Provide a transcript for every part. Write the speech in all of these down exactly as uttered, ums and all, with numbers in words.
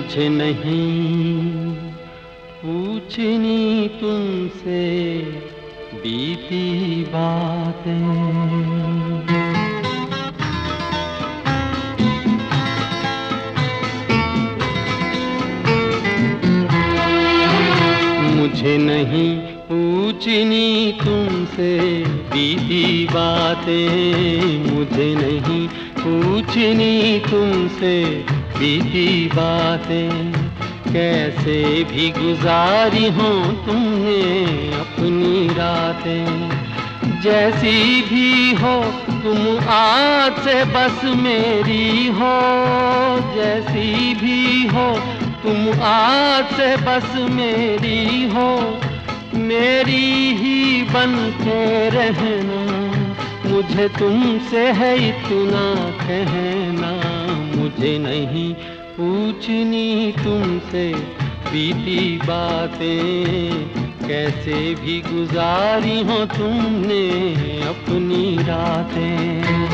मुझे नहीं पूछनी तुमसे बीती बातें। मुझे नहीं पूछनी तुमसे बीती बातें, मुझे नहीं पूछनी तुमसे बीती बातें। कैसे भी गुजारी हो तुमने अपनी रातें, जैसी भी हो तुम आज से बस मेरी हो, जैसी भी हो तुम आज से बस मेरी हो, मेरी ही बन के रहना। मुझे तुमसे है इतना कहना, मुझे नहीं पूछनी तुमसे बीती बातें। कैसे भी गुजारी हो तुमने अपनी रातें।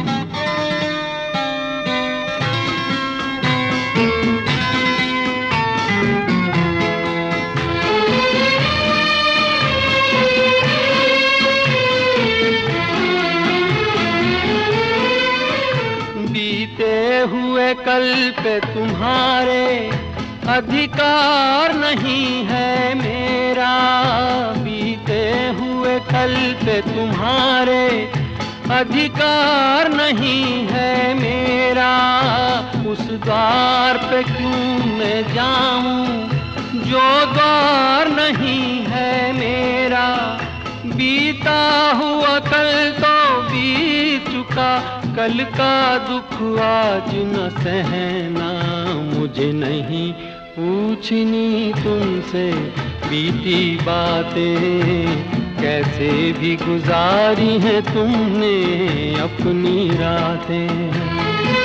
हुए कल पे तुम्हारे अधिकार नहीं है मेरा, बीते हुए कल पे तुम्हारे अधिकार नहीं है मेरा। उस द्वार पे क्यों मैं जाऊं जो द्वार नहीं है मेरा। बीता हुआ कल तो बीत चुका, कल का दुख आज न सहना। मुझे नहीं पूछनी तुमसे बीती बातें, कैसे भी गुजारी है तुमने अपनी रातें।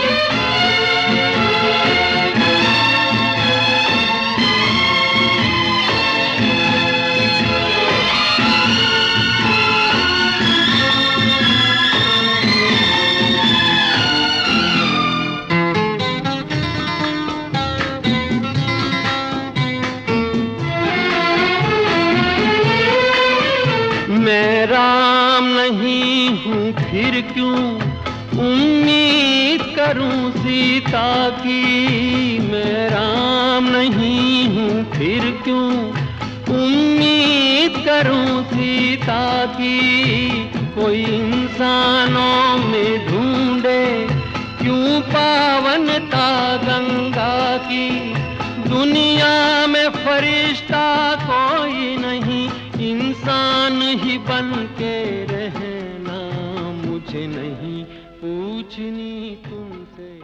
मैं राम नहीं हूँ फिर क्यों उम्मीद करूँ सीता की। मैं राम नहीं हूँ फिर क्यों उम्मीद करूँ सीता की। कोई इंसानों में ढूंढे क्यों पावनता गंगा की। दुनिया में फरिश्ता कोई नहीं, इंसान ही बन के रहना। मुझे नहीं पूछनी तुमसे